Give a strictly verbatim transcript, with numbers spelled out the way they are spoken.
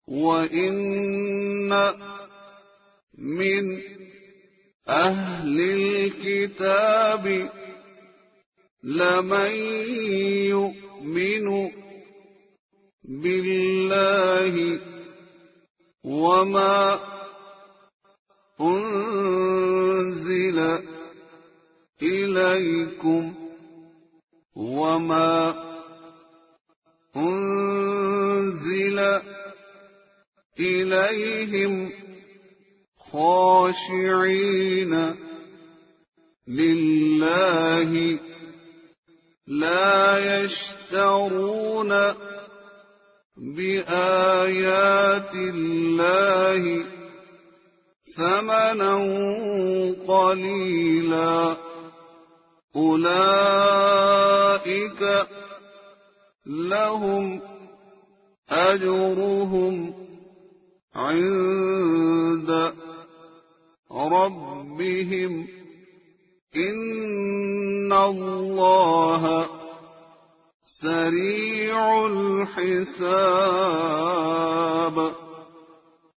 وَإِنَّ مِنْ أَهْلِ الْكِتَابِ لَمَن يُؤْمِنُ بِاللَّهِ وَمَا أُنزِلَ إِلَيْكُمْ وَمَا أُنزِلَ إِلَيْهِمْ خَاشِعِينَ لِلَّهِ لَا يَشْتَرُونَ بِآيَاتِ اللَّهِ ثَمَنًا قَلِيلًا أُولَئِكَ لَهُمْ أَجْرُهُمْ عِندَ رَبِّهِمْ إِنَّ اللَّهَ سَرِيعُ الْحِسَابِ